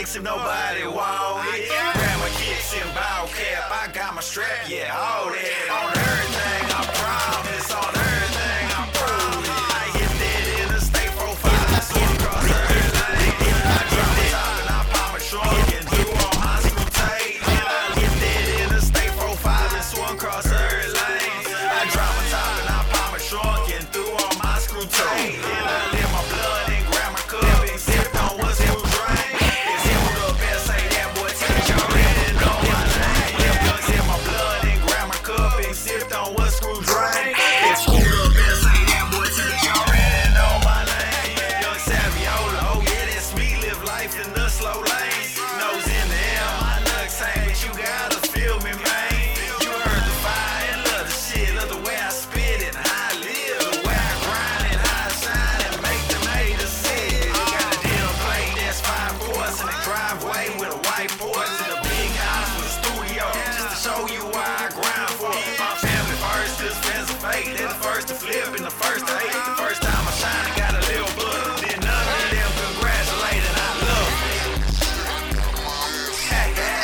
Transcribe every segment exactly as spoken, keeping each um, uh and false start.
flex if nobody want it. Grandma kicks and ball cap, I got my strap, yeah, all that. On everything, I promise. On everything, I promise. I hit that in the state profile, I swim across every lane. I drop the top and I pop my trunk and do all my screw tape. And I hit that in the state profile and swim across every lane. I drop my top and I pop my trunk and do all my screw tape. And I live my blood and grab my cup and sip on what's screw drain. It's him with the best, say that boy, tell you already know my name. Them guns in my blood and grab my cup and sip on what's screw drain. It's who the best, say that boy, tell you already know my name. Young Saviola, oh yeah, that's me, live life in the slow lane. Nose in the air, my nuts hang, but you gotta feel me, man. You heard the fire and love the shit, love the way I spit it, how I live, the way I grind and how I shine and make them haters see it. Got a deal plate that's five course in the driveway with a white porch in a big house with a studio, just to show you why I grind for it. My family first, cause fans are fake, they're the first to flip and the first to hate. The first time I shine, I got a little blood, then none of them congratulate and I love it. Hey, hey.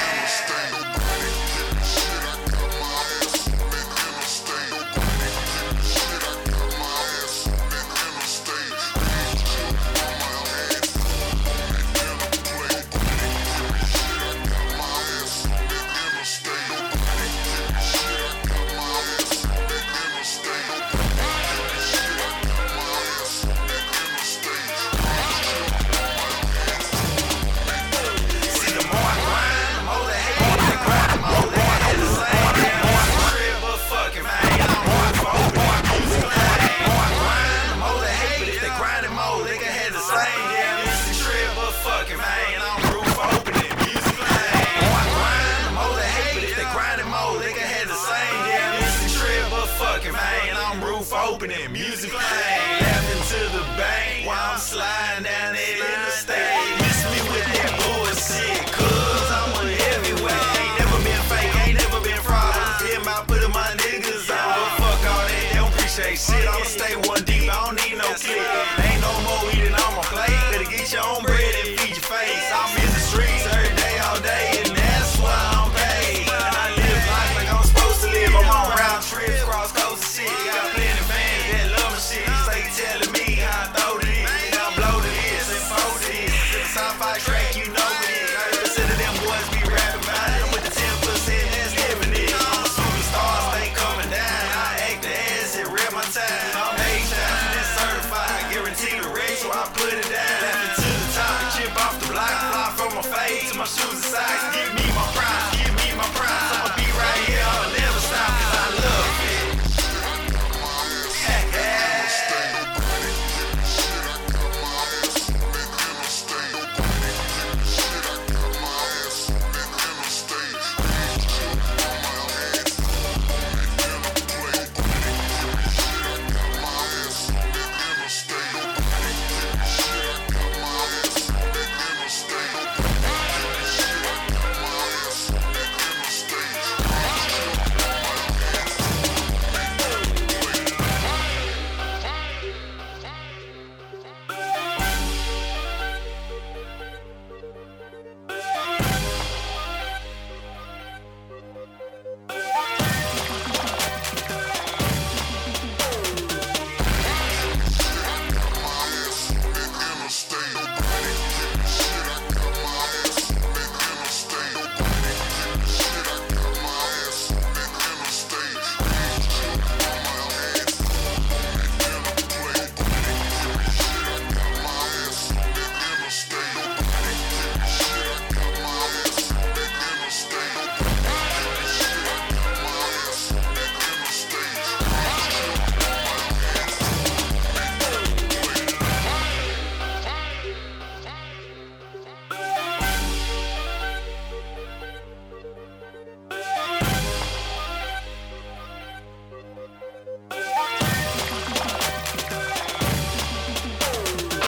See, the more I grind, the more they hate. The grind, the more they hate. The same damn trip, but fuck it, man. I'm more for open music lane. The more I grind, the more they hate. But if they grind it more, they can have the same damn music trip, but fuck it, man. I'm roof for opening music lane. The more I grind, the more they hate. But if they grind it more, they can have the same damn music trip, but fuck it, man. I'm roof for opening music lane. Laughing to the bank while I'm sliding down that interstate. Miss me with that bullshit, cause I'm a heavyweight. Ain't never been fake, ain't never been fraud. Damn, I put my niggas on. But fuck all that, they don't appreciate shit. I'ma stay one deep, I don't need no click. Ain't no more eating on my plate. Better get your own bread and feed your face. I'm in the streets every day, all day, and that's why I'm paid. And I live life like I'm supposed to live. I'm on round trips, cross coast and shit. Got plenty fans that love my shit. Stay telling me how I throw it in, how I blow to this and fold to this. Sci-fi track.